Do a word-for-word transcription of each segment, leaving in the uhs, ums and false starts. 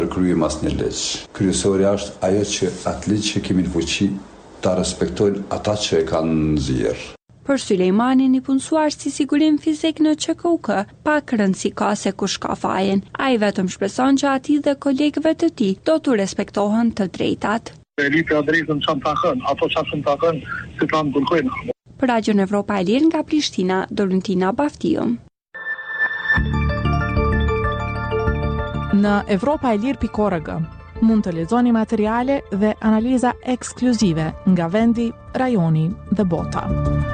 Kryejmë asnjë ligj. Kryesorja është ajo që atë ligj që kemi në fuqi ta respektojnë ata që e kanë nxjerr. Për Sulejmanin, i punësuar si sigurim fizik në Q K U K, pak rëndësi ka se kush ka fajin. Ai vetëm shpreson që atij dhe kolegëve të tij do t'u respektohen të drejtat. Elita drejtën çam takën, ato çam takën, se kam kërkojnë. Për Radion Evropa e Lirë nga Prishtina, Dorentina Baftiu. Në evropa e lirë pikë org mund të lexoni materiale dhe analiza ekskluzive nga vendi, rajoni dhe bota.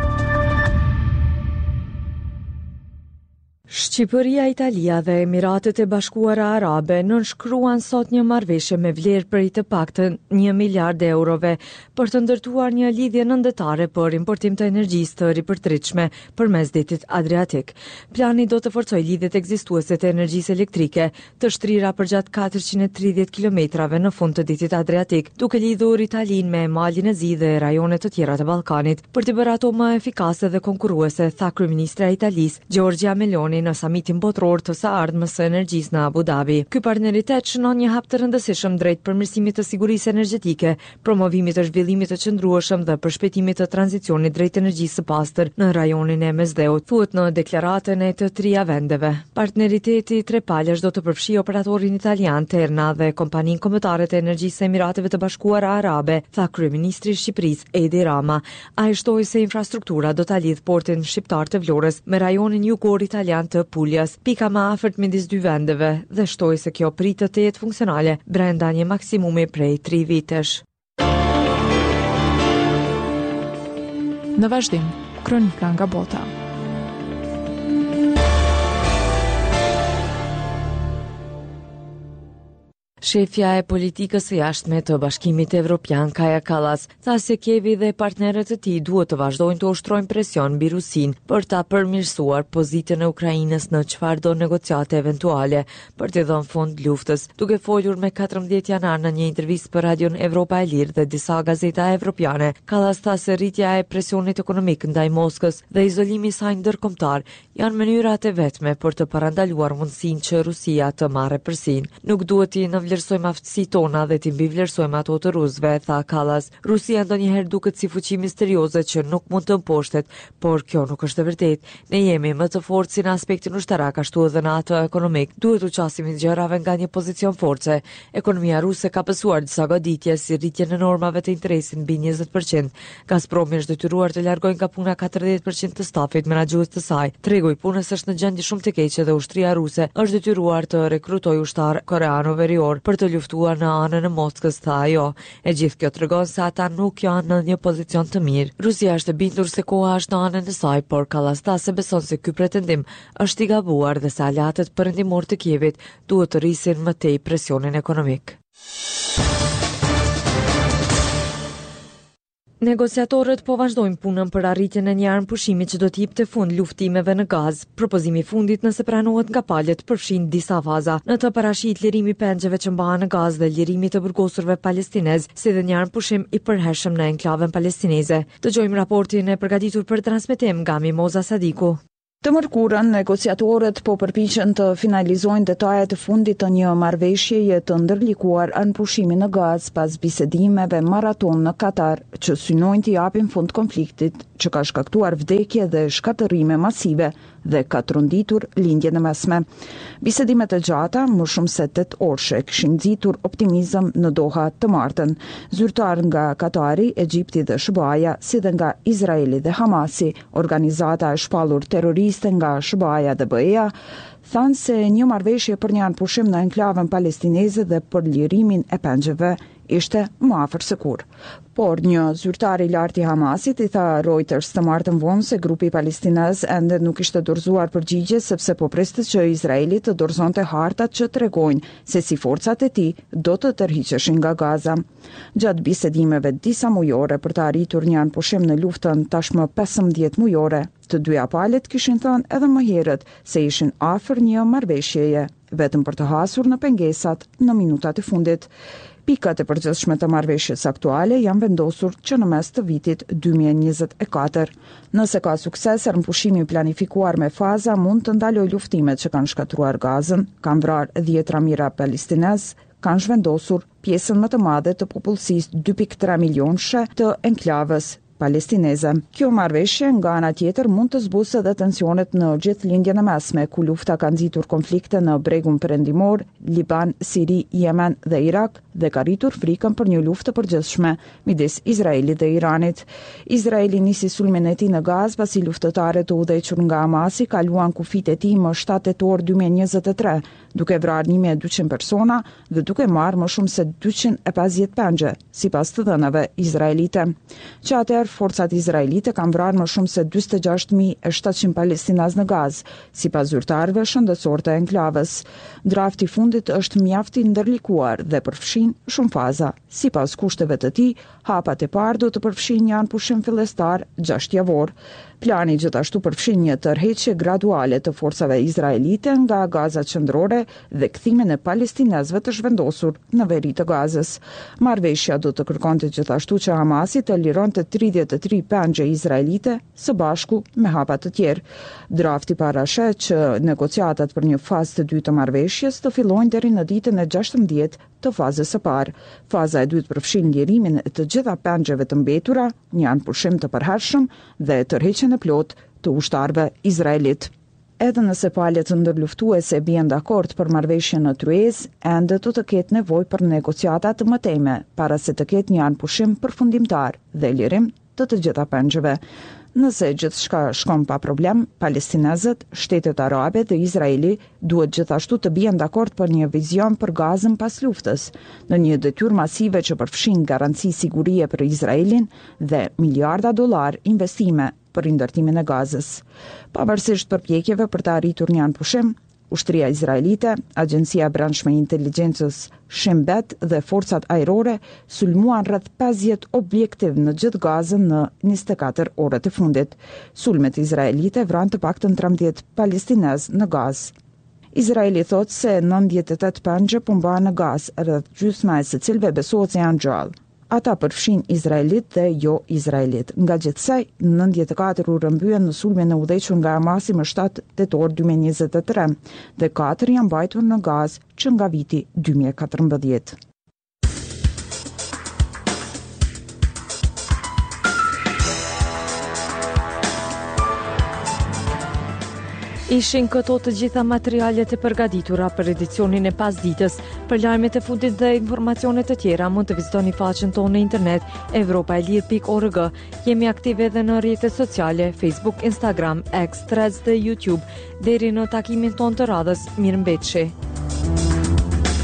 Shqipëria, Italia dhe Emiratet e Bashkuara Arabe nënshkruan sot një marrëveshje me vlerë prej të paktën një miliard eurove për të ndërtuar një lidhje nëndetare për importim të energjisë të ripërtritshme përmes detit Adriatik. Plani do të forcojë lidhjet ekzistuese të energjisë elektrike të shtrira përgjatë katërqind e tridhjetë kilometrave në fund të detit Adriatik, duke lidhur Italinë me malin e zi dhe rajone të tjera të Ballkanit. Për të bërë ato më efikase dhe konkurruese, tha kryeministra e Italisë, Giorgia Meloni, në samitin botror të së ardhmës së energjisë në Abu Dhabi. Ky partneritet shënon një hap të rëndësishëm drejt përmirësimit të sigurisë energjetike, promovimit të zhvillimit të qëndrueshëm dhe përshpejtimit të tranzicionit drejt energjisë së pastër në rajonin e Mesdheut, thuhet në deklaratën e të trija vendeve. Partneriteti trepalësh do të përfshijë operatorin italian Terna dhe kompaninë kombëtare të energjisë së Emirateve të Bashkuara Arabe, tha kryeministri i Shqipërisë Edi Rama. Ai shtoi se infrastruktura do ta lidh portin shqiptar të Vlorës me rajonin jugor italian të Puljas, pika më afërt midis dy vendeve, dhe shtoi se kjo pritet të jetë funksionale brenda një maksimumi prej tri vitesh. Në vazhdim, kronika nga bota. Shefja e politikës së jashtme të Bashkimit Evropian, Kaja Kallas, tha se Kievi dhe partnerët e tij duhet të vazhdojnë të ushtrojnë presion mbi Rusinë për ta përmirësuar pozitën e Ukrainës në çfarëdo negociate eventuale për të dhënë fund luftës. Duke folur me katërmbëdhjetë janar në një intervistë për Radion Evropa e Lirë dhe disa gazeta evropiane, Kallas tha se rritja e presionit ekonomik ndaj Moskës dhe izolimi i saj ndërkombëtar janë mënyrat e vetme për të parandaluar mundësinë që Rusia të marrë përsinë. Nuk duhet të në vlerësojmë aftësitë tona dhe të mbivlerësojmë ato të rusëve, tha Kallas. Rusia ndonjëherë duket si fuqi misterioze që nuk mund të mposhtet, por kjo nuk është e vërtetë. Ne jemi më të fortë si në aspektin ushtarak, ashtu edhe në atë ekonomik. Duhet u qasim gjërave nga një pozicion force. Ekonomia ruse ka pësuar disa goditje si rritjen e normave të interesit mbi njëzet përqind. Gazpromi është detyruar të largojë nga puna katërdhjetë përqind të stafit menaxhues të saj. Tregu i punës është në gjendje shumë të keqe dhe ushtria ruse është detyruar të rekrutojë ushtar koreano verior për të luftuar në anën e Moskës, tha ajo. E gjithë kjo tregon se ata nuk janë në një pozicion të mirë. Rusia është e bindur se koha është në anën e saj, por Kallas tha se beson se ky pretendim është i gabuar dhe se aleatët perëndimor të Kievit duhet të rrisin më tej presionin ekonomik. Negociatorët po vazhdojnë punën për arritjen e një armëpushimi që do të jepte fund luftimeve në Gaz. Propozimi i fundit, nëse pranohet nga palët, përfshin disa faza. Në të parashit lirimi pengjeve që mbahen në Gaz dhe lirimi të burgosurve palestinez, si dhe një armëpushim i përhershëm në enklavën palestineze. Dëgjojmë raportin e përgatitur për transmetim nga Mimoza Sadiku. Të mërkurën, negociatorët po përpiqen të finalizojnë detajet e fundit të një marrëveshjeje të ndërlikuar armëpushimi në Gaz pas bisedimeve maraton në Katar që synojnë të japin fund konfliktit që ka shkaktuar vdekje dhe shkatërrime masive dhe ka trunditur lindjen e mesme. Bisedimet e gjata, më shumë se tetë orëshe, kishin nxitur optimizëm në Doha të martën. Zyrtar nga Katari, Egjipti dhe S B A-ja, si dhe nga Izraeli dhe Hamasi, organizata e shpallur terroriste nga S B A-ja dhe B E-ja, thanë se një marrëveshje për një anëpushim në enklavën palestineze dhe për lirimin e pengjeve ishte më afër se kur. Por një zyrtar i lartë i Hamasit i tha Reuters të martën vonë se grupi palestinez ende nuk ishte dorëzuar përgjigje sepse po prestet që Izraeli të dorëzonte hartat që tregojnë se si forcat e tij do të tërhiqeshin nga Gaza. Gjatë bisedimeve disa mujore për të arritur një anëpushim në luftën tashmë pesëmbëdhjetë mujore, të dyja palët kishin thënë edhe më herët se ishin afër një marrëveshjeje, vetëm për të hasur në pengesat në minutat e fundit. Pikat e përgjithshme të marrëveshjes aktuale janë vendosur që në mes të vitit dy mijë e njëzet e katër. Nëse ka sukses, armëpushimi planifikuar me faza mund të ndalojë luftimet që kanë shkatruar Gazën, kanë vrarë dhjetra mijëra palestinez, kanë zhvendosur pjesën më të madhe të popullsisë dy pikë tre milionëshe të enklavës palestineze. Kjo marrëveshje nga ana tjetër mund të zbusë edhe tensionet në gjithlindjen e mesme, ku lufta ka nxitur konflikte në bregun perëndimor, Liban, Siri, Yemen dhe Irak, dhe ka rritur frikën për një luftë të përgjithshme midis Izraelit dhe Iranit. Izraeli nisi sulmin e tij në Gazë pasi luftëtarët të udhëhequr nga Hamasi kaluan kufit e tij më shtatë tetor dy mijë e njëzet e tre, duke vrarë një mijë e dyqind persona dhe duke marrë më shumë se dyqind e pesëdhjetë pengje, sipas të dhënave izraelite. Që atëherë forcat izraelite kanë vrarë më shumë se njëzet e gjashtë mijë e shtatëqind palestinaz në Gazë, sipas zyrtarëve shëndetësor të enklavës. Drafti i fundit është mjaft i ndërlikuar dhe përfshin shumë faza. Sipas kushteve të tij, hapat e parë do të përfshin një anëpushim fillestar gjashtë javor. Plani gjithashtu përfshin një tërheqje graduale të forcave izraelite nga Gaza qendrore dhe kthimin e palestinezëve të zhvendosur në veri të Gazës. Marrëveshja do të kërkonte gjithashtu që Hamasi të lironte tridhjetë e tri pengje izraelite së bashku me hapa të tjerë. Drafti parashet që negociatat për një fazë të dytë të marrëveshjes të fillojnë deri në ditën e gjashtëmbëdhjetë të fazës së parë. Faza e dytë përfshin lirimin e të gjitha pengjeve të mbetura, një anëpushim të përhershëm dhe tërheqjen e plot të ushtarëve izraelit. Edhe nëse palët ndërluftuese bien dakord për marrëveshjen në tryezë, ende do të ketë nevojë për negociata të mëtejme para se të ketë një anëpushim përfundimtar dhe lirim të të gjitha pengjeve. Nëse gjithçka shkon pa problem, palestinezët, shtetet arabe dhe Izraeli duhet gjithashtu të bien dakord për një vizion për Gazën pas luftës, në një detyrë masive që përfshin garanci sigurie për Izraelin dhe miliarda dollar investime për rindërtimin e Gazës. Pavarësisht përpjekjeve për të arritur një anëpushim, Ushtria izraelite, Agjencia e Brendshme e Inteligjencës Shin Bet dhe forcat ajrore sulmuan rreth pesëdhjetë objektiv në gjithë Gazën në njëzet e katër orët e fundit. Sulmet izraelite vranë të paktën trembëdhjetë palestinez në Gazë. Izraeli thotë se nëntëdhjetë e tetë pengje po mbahen në Gazë, rreth gjysma e secilëve besohet se janë gjallë. Ata përfshin Izraelit dhe jo Izraelit. Nga gjithsej, nëntëdhjetë e katër u rëmbyen në sulmin e udhëhequr nga Hamasi më shtatë tetor dy mijë e njëzet e tre dhe katër janë mbajtur në Gazë që nga viti dy mijë e katërmbëdhjetë. Ishin këto të gjitha materialet e përgatitura për edicionin e pasdites. Për lajmet e fundit dhe informacionet të tjera mund të vizitoni faqen tonë në internet evropa e lirë pikë org. Jemi aktive edhe në rrjetet sociale, Facebook, Instagram, X, Threads dhe YouTube. Deri në takimin tonë të radhës, mirëmbëjtje.